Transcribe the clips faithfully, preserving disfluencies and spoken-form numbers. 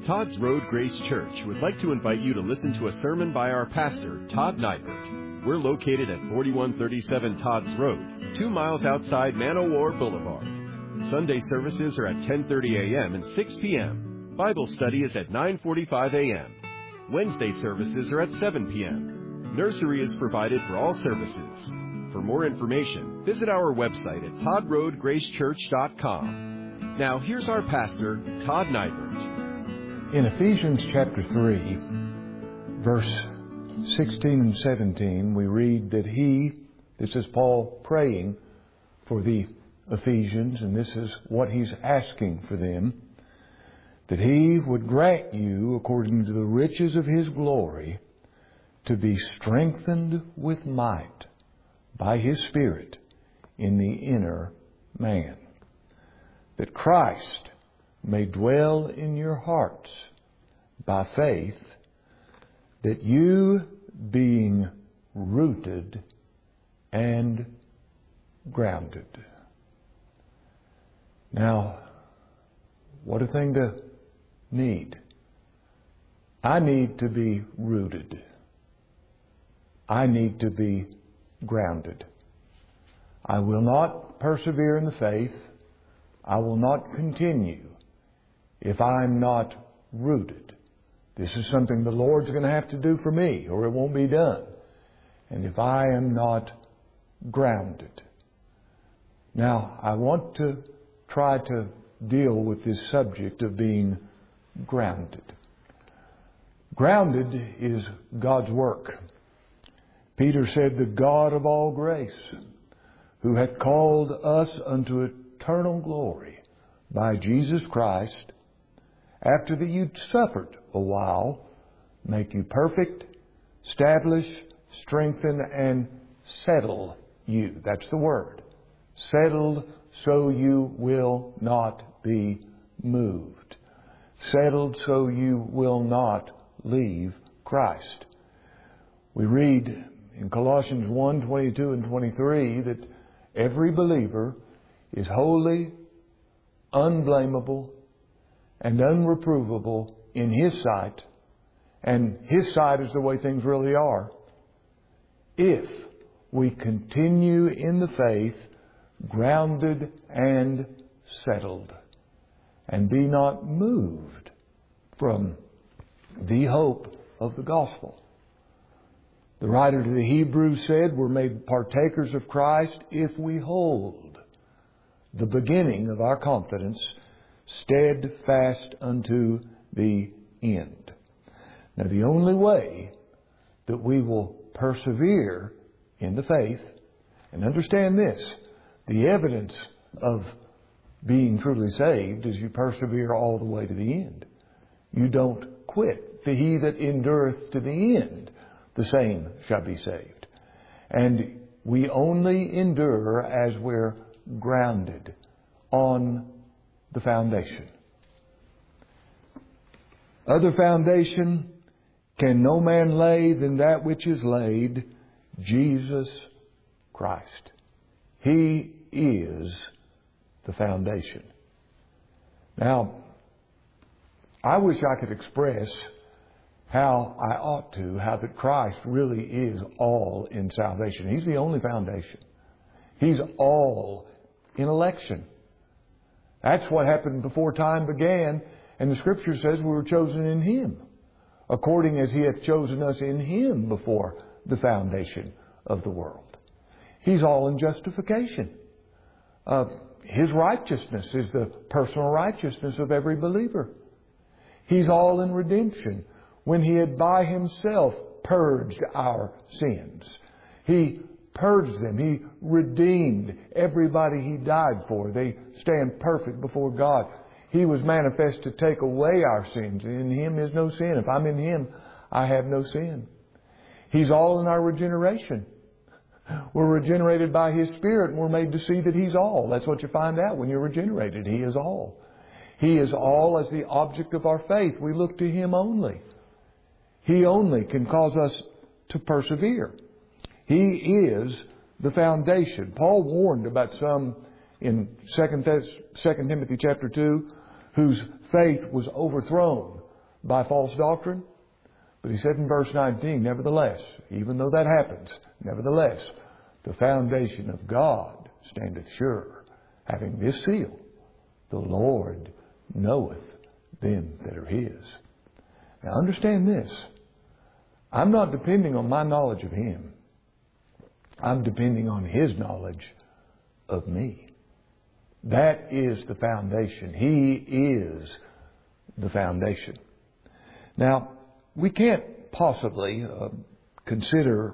Todd's Road Grace Church would like to invite you to listen to a sermon by our pastor, Todd Nybert. We're located at forty-one thirty-seven Todd's Road, two miles outside Man-O-War Boulevard. Sunday services are at ten thirty a.m. and six p.m. Bible study is at nine forty-five a.m. Wednesday services are at seven p.m. Nursery is provided for all services. For more information, visit our website at todd road grace church dot com. Now, here's our pastor, Todd Nybert. In Ephesians chapter three, verse sixteen and seventeen, we read that He, this is Paul praying for the Ephesians, and this is what he's asking for them, that He would grant you, according to the riches of His glory, to be strengthened with might by His Spirit in the inner man, that Christ may dwell in your hearts by faith, that you, being rooted and grounded. Now, what a thing to need. I need to be rooted. I need to be grounded. I will not persevere in the faith. I will not continue if I'm not rooted. This is something the Lord's going to have to do for me, or it won't be done. And if I am not grounded. Now, I want to try to deal with this subject of being grounded. Grounded is God's work. Peter said, "The God of all grace, who hath called us unto eternal glory by Jesus Christ, after that you'd suffered a while, make you perfect, establish, strengthen, and settle you." That's the word. Settled so you will not be moved. Settled so you will not leave Christ. We read in Colossians one, twenty-two and twenty-three that every believer is holy, unblameable, and unreprovable in His sight. And His sight is the way things really are. If we continue in the faith, grounded and settled, and be not moved from the hope of the gospel. The writer to the Hebrews said, we're made partakers of Christ if we hold the beginning of our confidence steadfast unto the end. Now, the only way that we will persevere in the faith, and understand this, the evidence of being truly saved is you persevere all the way to the end. You don't quit. For he that endureth to the end, the same shall be saved. And we only endure as we're grounded on the foundation. Other foundation can no man lay than that which is laid, Jesus Christ. He is the foundation. Now, I wish I could express how I ought to, how that Christ really is all in salvation. He's the only foundation. He's all in election. That's what happened before time began, and the Scripture says we were chosen in Him, according as He hath chosen us in Him before the foundation of the world. He's all in justification. Uh, His righteousness is the personal righteousness of every believer. He's all in redemption, when He had by Himself purged our sins. He purged them. He redeemed everybody He died for. They stand perfect before God. He was manifest to take away our sins. In Him is no sin. If I'm in Him, I have no sin. He's all in our regeneration. We're regenerated by His Spirit, and we're made to see that He's all. That's what you find out when you're regenerated. He is all. He is all as the object of our faith. We look to Him only. He only can cause us to persevere. He is the foundation. Paul warned about some in Second Timothy chapter two whose faith was overthrown by false doctrine. But he said in verse nineteen, nevertheless, even though that happens, nevertheless, the foundation of God standeth sure, having this seal, the Lord knoweth them that are His. Now understand this. I'm not depending on my knowledge of Him. I'm depending on His knowledge of me. That is the foundation. He is the foundation. Now, we can't possibly uh, consider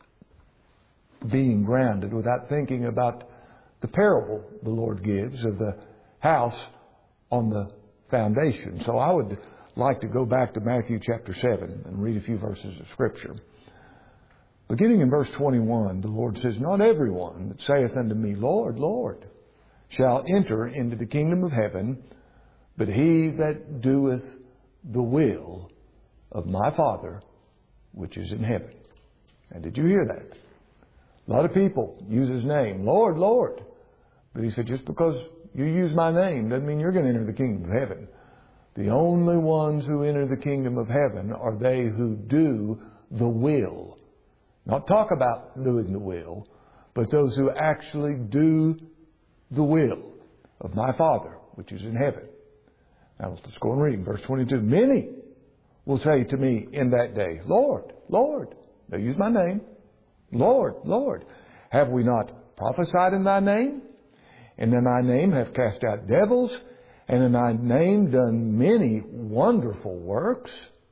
being grounded without thinking about the parable the Lord gives of the house on the foundation. So I would like to go back to Matthew chapter seven and read a few verses of Scripture. Beginning in verse twenty-one, the Lord says, Not everyone that saith unto me, Lord, Lord, shall enter into the kingdom of heaven, but he that doeth the will of my Father which is in heaven. And did you hear that? A lot of people use His name, Lord, Lord. But He said, just because you use my name doesn't mean you're going to enter the kingdom of heaven. The only ones who enter the kingdom of heaven are they who do the will. Not talk about doing the will, but those who actually do the will of my Father which is in heaven. Now let's go and read verse twenty-two. Many will say to me in that day, Lord, Lord. They use my name. Lord, Lord, have we not prophesied in thy name? And in thy name have cast out devils, and in thy name done many wonderful works?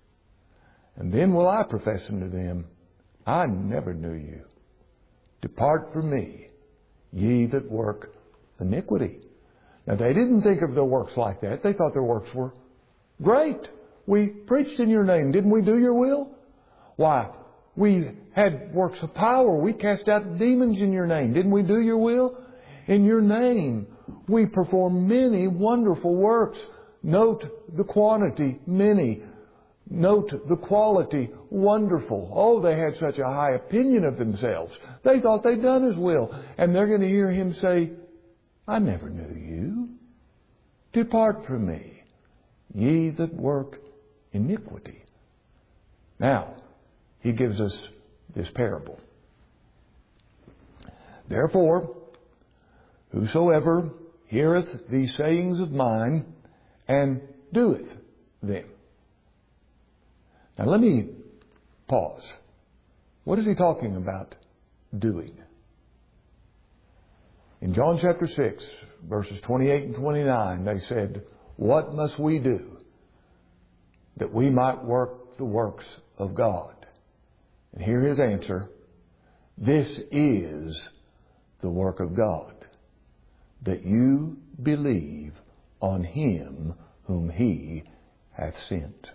And then will I profess unto them, I never knew you. Depart from me, ye that work iniquity. Now they didn't think of their works like that. They thought their works were great. We preached in your name. Didn't we do your will? Why, we had works of power. We cast out demons in your name. Didn't we do your will? In your name, we perform many wonderful works. Note the quantity, many. Note the quality, wonderful. Oh, they had such a high opinion of themselves. They thought they'd done His will. And they're going to hear Him say, I never knew you. Depart from me, ye that work iniquity. Now, He gives us this parable. Therefore, whosoever heareth these sayings of mine and doeth them. Now let me pause. What is He talking about doing? In John chapter six, verses twenty-eight and twenty-nine, they said, What must we do that we might work the works of God? And hear His answer, This is the work of God, that you believe on Him whom He hath sent.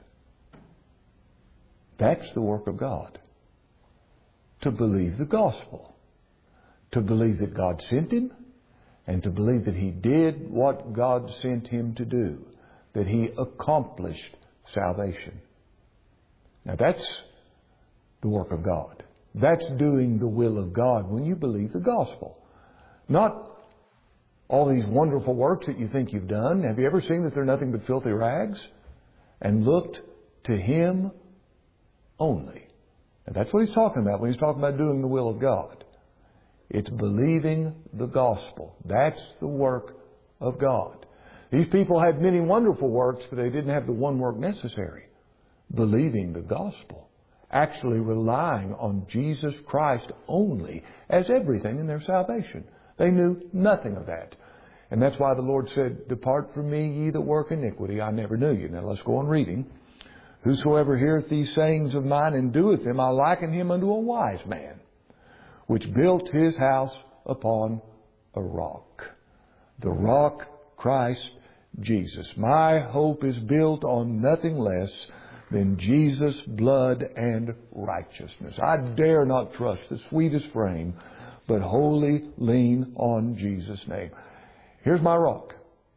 That's the work of God. To believe the gospel. To believe that God sent Him, and to believe that He did what God sent Him to do. That He accomplished salvation. Now that's the work of God. That's doing the will of God when you believe the gospel. Not all these wonderful works that you think you've done. Have you ever seen that they're nothing but filthy rags? And looked to Him only. And that's what He's talking about when He's talking about doing the will of God. It's believing the gospel. That's the work of God. These people had many wonderful works, but they didn't have the one work necessary. Believing the gospel. Actually relying on Jesus Christ only as everything in their salvation. They knew nothing of that. And that's why the Lord said, Depart from me, ye that work iniquity. I never knew you. Now let's go on reading. Whosoever heareth these sayings of mine and doeth them, I liken him unto a wise man, which built his house upon a rock. The rock, Christ Jesus. My hope is built on nothing less than Jesus' blood and righteousness. I dare not trust the sweetest frame, but wholly lean on Jesus' name. Here's my rock.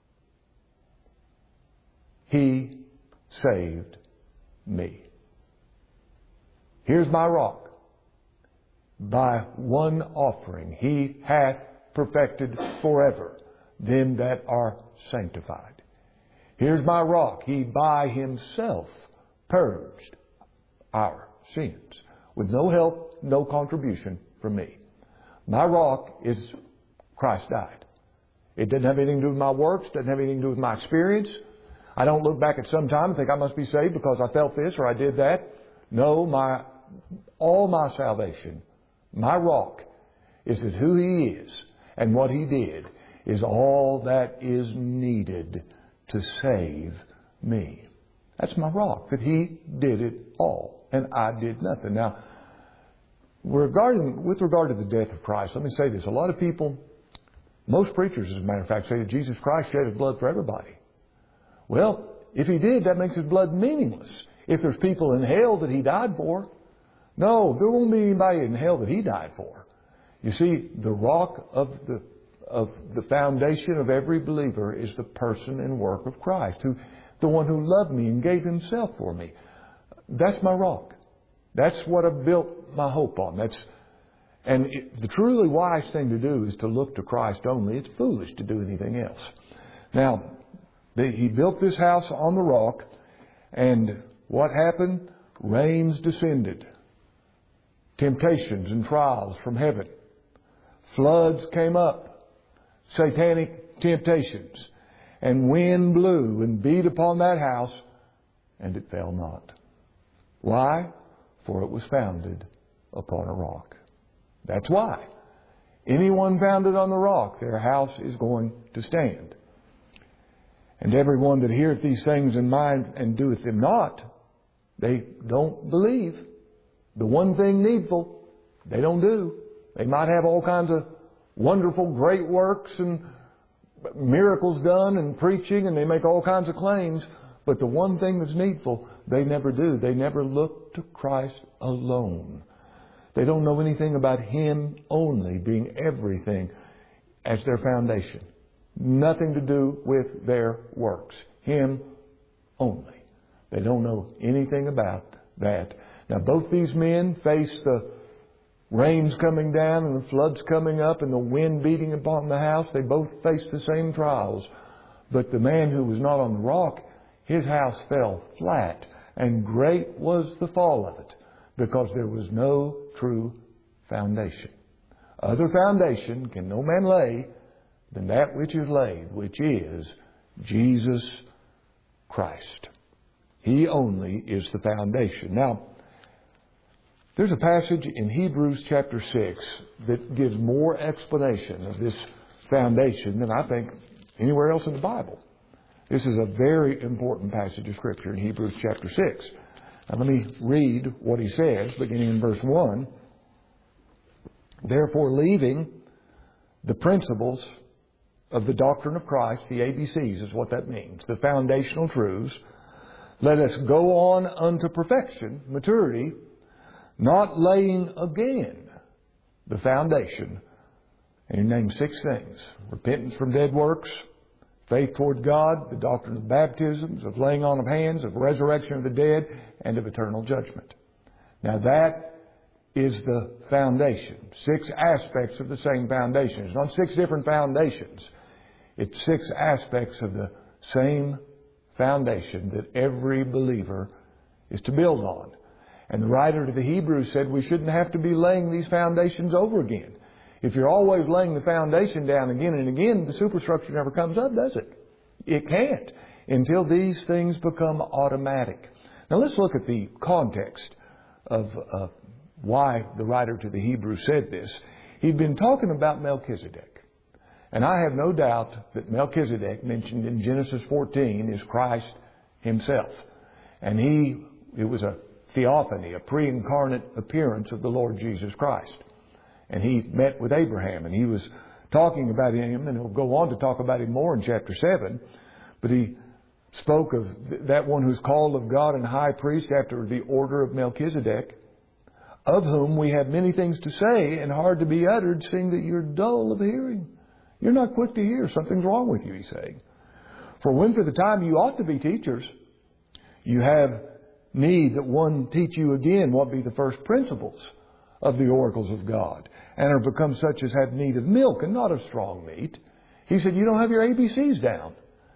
He saved me. Here's my rock. By one offering He hath perfected forever them that are sanctified. Here's my rock. He by Himself purged our sins with no help, no contribution from me. My rock is Christ died. It doesn't have anything to do with my works, doesn't have anything to do with my experience. I don't look back at some time and think I must be saved because I felt this or I did that. No, my all my salvation, my rock, is that who He is and what He did is all that is needed to save me. That's my rock, that He did it all and I did nothing. Now, regarding, with regard to the death of Christ, let me say this. A lot of people, most preachers, as a matter of fact, say that Jesus Christ shed His blood for everybody. Well, if He did, that makes His blood meaningless. If there's people in hell that He died for, no, there won't be anybody in hell that He died for. You see, the rock of the of the foundation of every believer is the person and work of Christ, who, the one who loved me and gave Himself for me. That's my rock. That's what I've built my hope on. That's and it, the truly wise thing to do is to look to Christ only. It's foolish to do anything else. Now, they, He built this house on the rock, and what happened? Rains descended. Temptations and trials from heaven. Floods came up. Satanic temptations. And wind blew and beat upon that house, and it fell not. Why? For it was founded upon a rock. That's why. Anyone founded on the rock, their house is going to stand. And everyone that heareth these things in mind and doeth them not, they don't believe. The one thing needful, they don't do. They might have all kinds of wonderful, great works and miracles done and preaching, and they make all kinds of claims. But the one thing that's needful, they never do. They never look to Christ alone. They don't know anything about Him only being everything as their foundation. Nothing to do with their works. Him only. They don't know anything about that. Now, both these men face the rains coming down and the floods coming up and the wind beating upon the house. They both faced the same trials. But the man who was not on the rock, his house fell flat, and great was the fall of it, because there was no true foundation. Other foundation can no man lay than that which is laid, which is Jesus Christ. He only is the foundation. Now, there's a passage in Hebrews chapter six that gives more explanation of this foundation than I think anywhere else in the Bible. This is a very important passage of Scripture in Hebrews chapter six. Now let me read what he says, beginning in verse one. Therefore, leaving the principles of the doctrine of Christ, the A B Cs is what that means, the foundational truths, let us go on unto perfection, maturity, not laying again the foundation. And he names six things. Repentance from dead works, faith toward God, the doctrine of baptisms, of laying on of hands, of resurrection of the dead, and of eternal judgment. Now that is the foundation. Six aspects of the same foundation. It's not six different foundations. It's six aspects of the same foundation that every believer is to build on. And the writer to the Hebrews said we shouldn't have to be laying these foundations over again. If you're always laying the foundation down again and again, the superstructure never comes up, does it? It can't until these things become automatic. Now let's look at the context of uh, why the writer to the Hebrews said this. He'd been talking about Melchizedek. And I have no doubt that Melchizedek, mentioned in Genesis fourteen, is Christ Himself. And he, it was a theophany, a pre-incarnate appearance of the Lord Jesus Christ. And He met with Abraham, and He was talking about Him, and He'll go on to talk about Him more in chapter seven. But He spoke of that one who's called of God and high priest after the order of Melchizedek, of whom we have many things to say and hard to be uttered, seeing that you're dull of hearing. You're not quick to hear. Something's wrong with you, he's saying. For when for the time you ought to be teachers, you have need that one teach you again what be the first principles of the oracles of God, and are become such as have need of milk and not of strong meat. He said, you don't have your A B Cs down.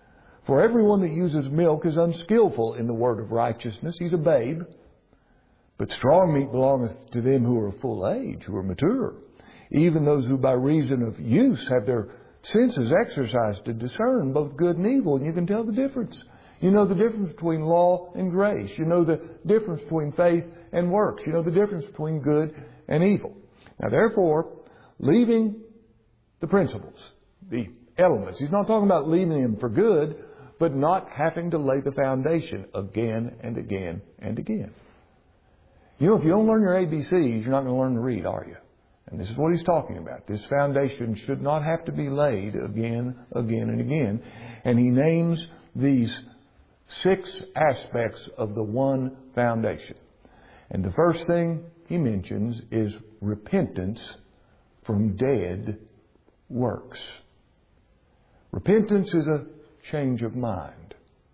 For everyone that uses milk is unskillful in the word of righteousness. He's a babe. But strong meat belongeth to them who are of full age, who are mature, even those who by reason of use have their senses exercised to discern both good and evil. And you can tell the difference. You know the difference between law and grace. You know the difference between faith and works. You know the difference between good and evil. Now, therefore, leaving the principles, the elements. He's not talking about leaving them for good, but not having to lay the foundation again and again and again. You know, if you don't learn your A B Cs, you're not going to learn to read, are you? And this is what he's talking about. This foundation should not have to be laid again, again, and again. And he names these six aspects of the one foundation. And the first thing he mentions is repentance from dead works. Repentance is a change of mind.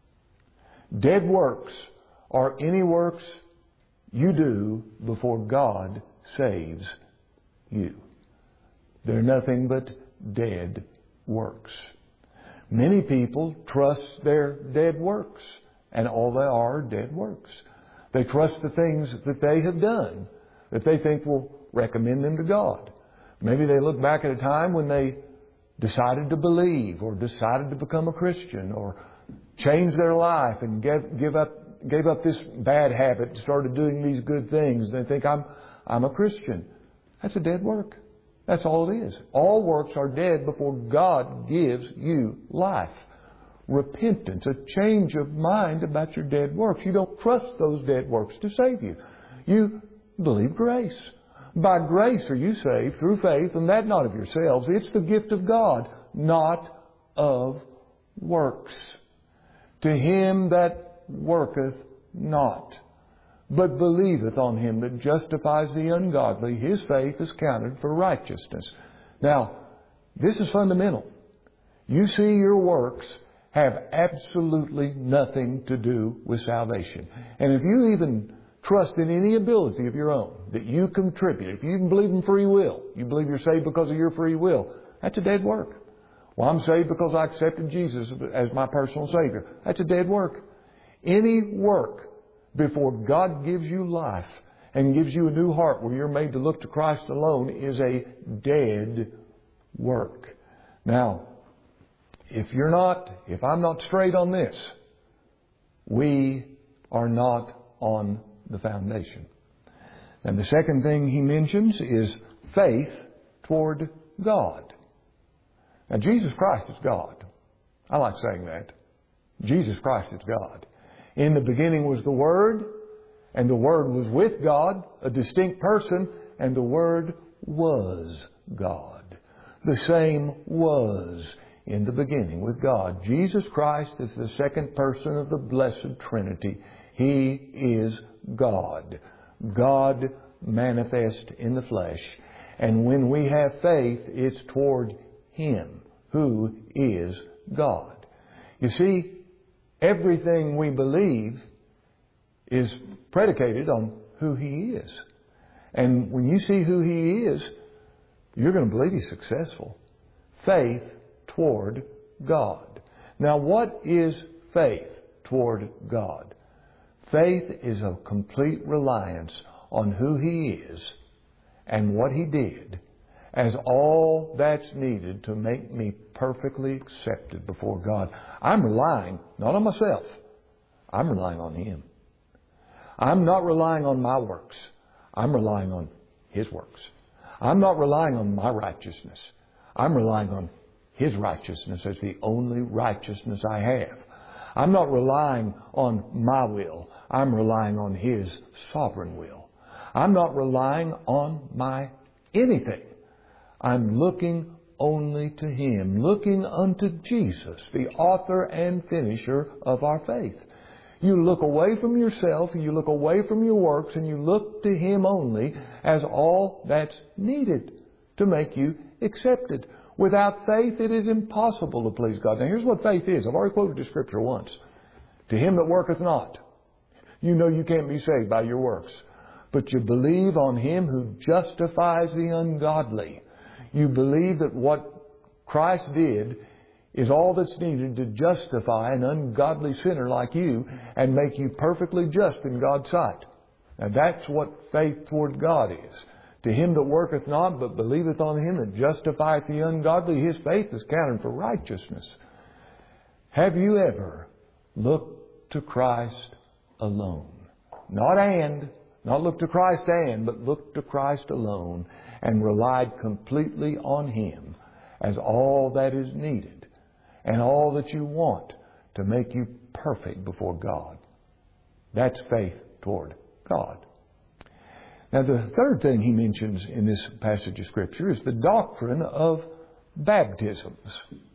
Dead works are any works you do before God saves you. They're nothing but dead works. Many people trust their dead works, and all they are are dead works. They trust the things that they have done that they think will recommend them to God. Maybe they look back at a time when they decided to believe or decided to become a Christian or changed their life and gave, give up, gave up this bad habit and started doing these good things. They think, I'm, I'm a Christian. That's a dead work. That's all it is. All works are dead before God gives you life. Repentance, a change of mind about your dead works. You don't trust those dead works to save you. You believe grace. By grace are you saved through faith, and that not of yourselves. It's the gift of God, not of works. To him that worketh not, but believeth on him that justifies the ungodly, his faith is counted for righteousness. Now, this is fundamental. You see, your works have absolutely nothing to do with salvation. And if you even trust in any ability of your own that you contribute, if you even believe in free will, you believe you're saved because of your free will, that's a dead work. Well, I'm saved because I accepted Jesus as my personal Savior. That's a dead work. Any work before God gives you life and gives you a new heart where you're made to look to Christ alone is a dead work. Now, if you're not, if I'm not straight on this, we are not on the foundation. And the second thing he mentions is faith toward God. Now, Jesus Christ is God. I like saying that. Jesus Christ is God. In the beginning was the Word, and the Word was with God, a distinct person, and the Word was God. The same was in the beginning with God. Jesus Christ is the second person of the blessed Trinity. He is God. God manifest in the flesh. And when we have faith, it's toward Him who is God. You see, everything we believe is predicated on who He is. And when you see who He is, you're going to believe He's successful. Faith toward God. Now, what is faith toward God? Faith is a complete reliance on who He is and what He did as all that's needed to make me perfectly accepted before God. I'm relying not on myself. I'm relying on Him. I'm not relying on my works. I'm relying on His works. I'm not relying on my righteousness. I'm relying on His righteousness as the only righteousness I have. I'm not relying on my will. I'm relying on His sovereign will. I'm not relying on my anything. I'm looking only to Him, looking unto Jesus, the author and finisher of our faith. You look away from yourself, and you look away from your works, and you look to Him only as all that's needed to make you accepted. Without faith, it is impossible to please God. Now, here's what faith is. I've already quoted the Scripture once. To him that worketh not. You know you can't be saved by your works. But you believe on Him who justifies the ungodly. You believe that what Christ did is all that's needed to justify an ungodly sinner like you and make you perfectly just in God's sight. Now that's what faith toward God is. To him that worketh not, but believeth on him that justifieth the ungodly, his faith is counted for righteousness. Have you ever looked to Christ alone? Not and, not looked to Christ and, but looked to Christ alone and relied completely on him as all that is needed and all that you want to make you perfect before God. That's faith toward God. Now, the third thing he mentions in this passage of Scripture is the doctrine of baptisms.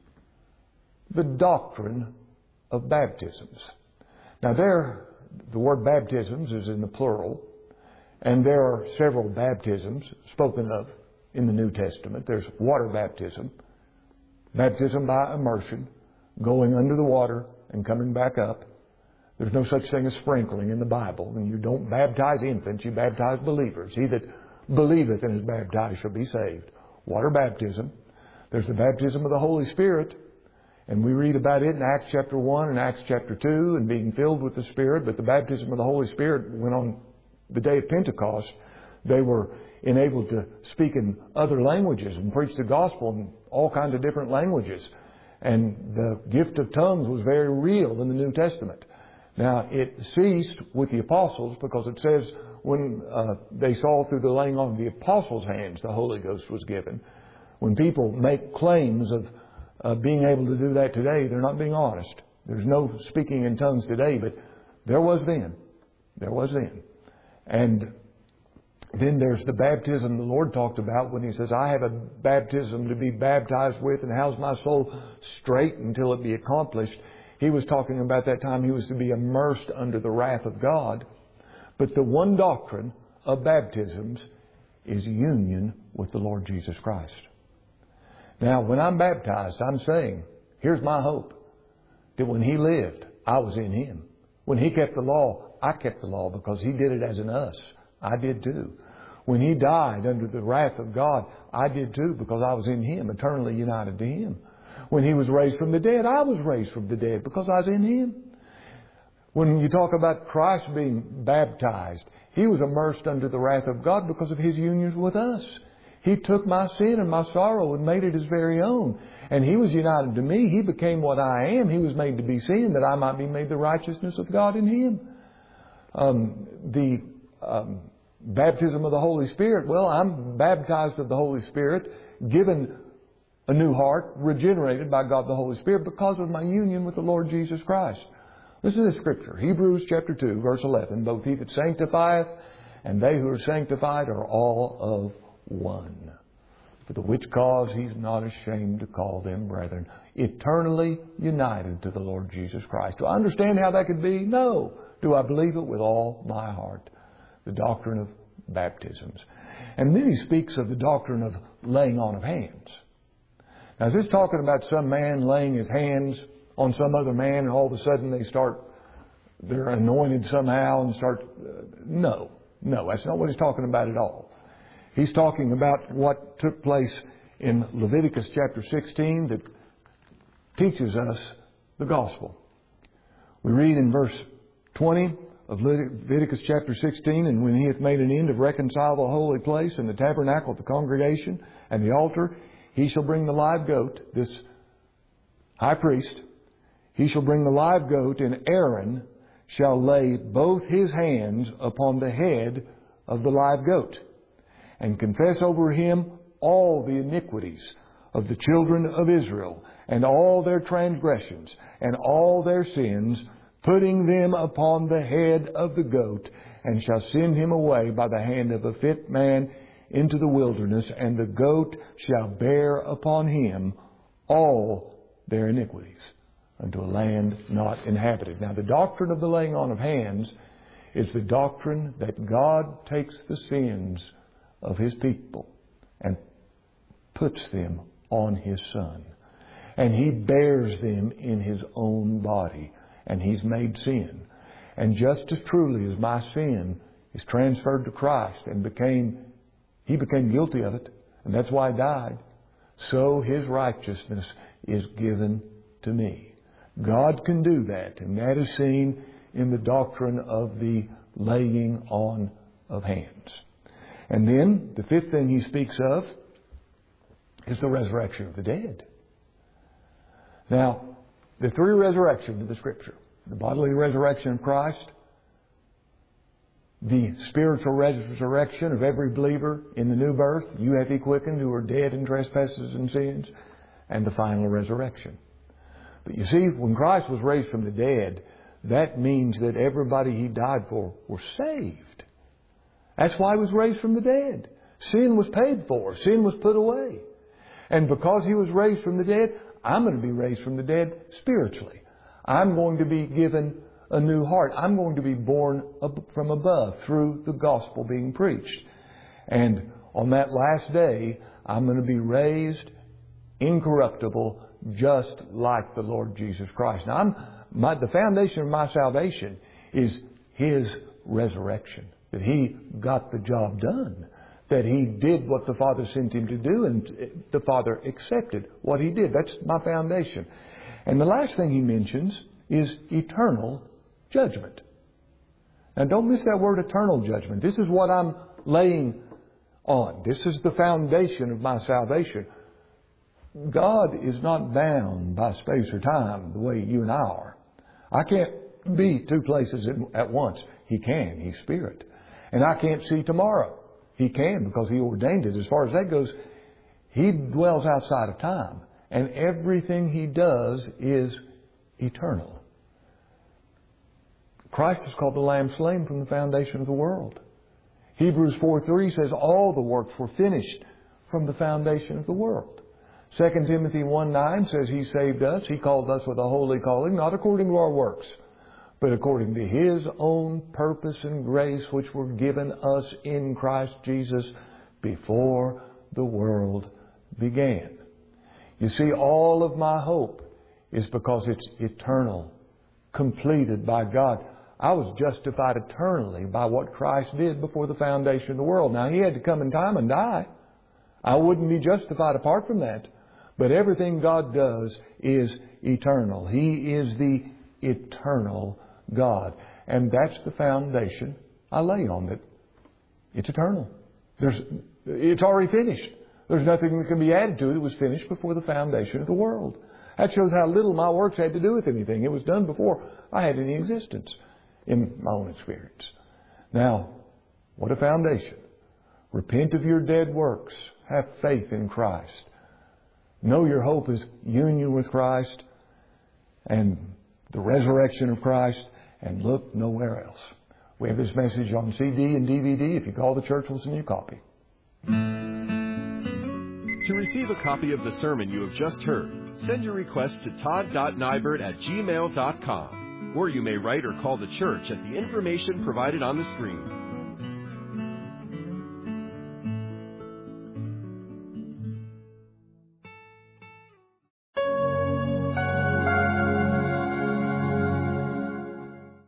The doctrine of baptisms. Now, there, the word baptisms is in the plural, and there are several baptisms spoken of in the New Testament. There's water baptism, baptism by immersion, going under the water and coming back up. There's no such thing as sprinkling in the Bible. And you don't baptize infants, you baptize believers. He that believeth and is baptized shall be saved. Water baptism. There's the baptism of the Holy Spirit. And we read about it in Acts chapter one and Acts chapter two and being filled with the Spirit. But the baptism of the Holy Spirit went on the day of Pentecost. They were enabled to speak in other languages and preach the gospel in all kinds of different languages. And the gift of tongues was very real in the New Testament. Now, it ceased with the apostles because it says when uh, they saw through the laying on of the apostles' hands the Holy Ghost was given. When people make claims of uh, being able to do that today, they're not being honest. There's no speaking in tongues today, but there was then. There was then. And then there's the baptism the Lord talked about when He says, I have a baptism to be baptized with, and how's my soul straight until it be accomplished. He was talking about that time he was to be immersed under the wrath of God. But the one doctrine of baptisms is union with the Lord Jesus Christ. Now, when I'm baptized, I'm saying, here's my hope, that when He lived, I was in Him. When He kept the law, I kept the law because He did it as an us. I did too. When He died under the wrath of God, I did too because I was in Him, eternally united to Him. When He was raised from the dead, I was raised from the dead because I was in Him. When you talk about Christ being baptized, He was immersed under the wrath of God because of His union with us. He took my sin and my sorrow and made it His very own. And He was united to me. He became what I am. He was made to be sin that I might be made the righteousness of God in Him. Um, the um, baptism of the Holy Spirit, well, I'm baptized of the Holy Spirit, given a new heart, regenerated by God the Holy Spirit because of my union with the Lord Jesus Christ. Listen to the Scripture. Hebrews chapter two, verse eleven. Both He that sanctifieth and they who are sanctified are all of one. For the which cause He's not ashamed to call them brethren. Eternally united to the Lord Jesus Christ. Do I understand how that could be? No. Do I believe it with all my heart? The doctrine of baptisms. And then he speaks of the doctrine of laying on of hands. Now, is this talking about some man laying his hands on some other man and all of a sudden they start, they're anointed somehow and start... Uh, no, no, that's not what he's talking about at all. He's talking about what took place in Leviticus chapter sixteen that teaches us the gospel. We read in verse twenty of Leviticus chapter sixteen, and when He hath made an end of reconcile the holy place and the tabernacle of the congregation and the altar, He shall bring the live goat, this high priest, he shall bring the live goat, and Aaron shall lay both his hands upon the head of the live goat, and confess over him all the iniquities of the children of Israel, and all their transgressions, and all their sins, putting them upon the head of the goat, and shall send him away by the hand of a fit man into the wilderness, and the goat shall bear upon him all their iniquities unto a land not inhabited. Now, the doctrine of the laying on of hands is the doctrine that God takes the sins of His people and puts them on His Son. And He bears them in His own body. And He's made sin. And just as truly as my sin is transferred to Christ and became, He became guilty of it, and that's why He died, so His righteousness is given to me. God can do that, and that is seen in the doctrine of the laying on of hands. And then the fifth thing he speaks of is the resurrection of the dead. Now, the three resurrections of the Scripture: the bodily resurrection of Christ, the spiritual resurrection of every believer in the new birth, you have he quickened who are dead in trespasses and sins, and the final resurrection. But you see, when Christ was raised from the dead, that means that everybody he died for were saved. That's why he was raised from the dead. Sin was paid for. Sin was put away. And because he was raised from the dead, I'm going to be raised from the dead spiritually. I'm going to be given a new heart. I'm going to be born from above through the gospel being preached. And on that last day, I'm going to be raised incorruptible, just like the Lord Jesus Christ. Now, I'm, my, the foundation of my salvation is His resurrection. That He got the job done. That He did what the Father sent Him to do, and the Father accepted what He did. That's my foundation. And the last thing He mentions is eternal judgment. Now, don't miss that word, eternal judgment. This is what I'm laying on. This is the foundation of my salvation. God is not bound by space or time the way you and I are. I can't be two places at once. He can. He's Spirit. And I can't see tomorrow. He can, because He ordained it. As far as that goes, He dwells outside of time. And everything He does is eternal. Christ is called the Lamb slain from the foundation of the world. Hebrews four three says all the works were finished from the foundation of the world. Second Timothy one nine says He saved us. He called us with a holy calling, not according to our works, but according to His own purpose and grace, which were given us in Christ Jesus before the world began. You see, all of my hope is because it's eternal, completed by God. I was justified eternally by what Christ did before the foundation of the world. Now, He had to come in time and die. I wouldn't be justified apart from that. But everything God does is eternal. He is the eternal God. And that's the foundation I lay on it. It's eternal. There's, it's already finished. There's nothing that can be added to it. It was finished before the foundation of the world. That shows how little my works had to do with anything. It was done before I had any existence in my own experience. Now, what a foundation. Repent of your dead works. Have faith in Christ. Know your hope is union with Christ and the resurrection of Christ, and look nowhere else. We have this message on C D and D V D. If you call the church, we'll send you a copy. To receive a copy of the sermon you have just heard, send your request to todd dot nybert at gmail dot com, or you may write or call the church at the information provided on the screen.